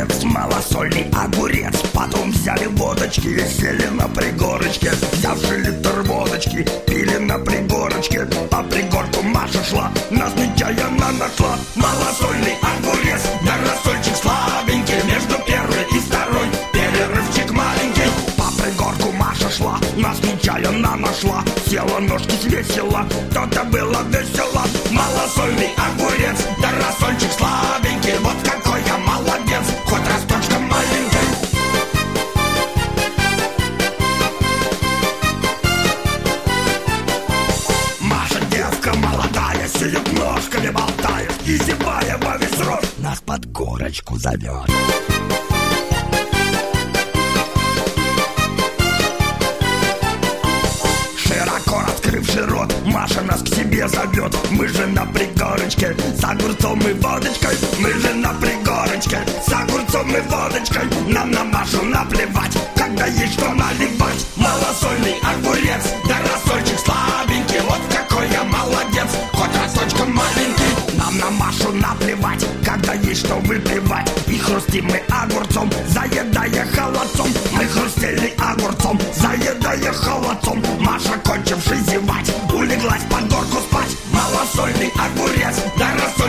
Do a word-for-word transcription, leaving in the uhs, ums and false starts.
огурец, малосольный огурец. Потом взяли водочки и сели на пригорочке. Взявши литр водочки, пили на пригорочке. По пригорку Маша шла, нас нечаянно нашла. Малосольный огурец, да рассольчик слабенький. Между первой и второй перерывчик маленький. По пригорку Маша шла, нас нечаянно нашла. Села, ножки свесила, то-то было весело. Малосольный огурец, да рассольчик слабенький. Вот какой я молодец, хоть росточком маленький. Маша девка молодая, сидит ножками болтает и зевая во весь рот нас под горочку зовет. Широко раскрывший рот, Маша нас к себе зовет. Мы же на пригорочке с огурцом и водочкой. Мы же на пригорочке с огурцом и водочкой. Нам на Машу наплевать, когда есть что наливать. Малосольный огурец, да рассольчик слабенький. Вот какой я молодец, хоть росточком маленький. Нам на Машу наплевать, когда есть что выпивать. И хрустим мы огурцом, заедая холодцом. Мы хрустели огурцом, заедая холодцом. Маша, кончивши зевать, улеглась под горку спать. Малосольный огурец, да рассольчик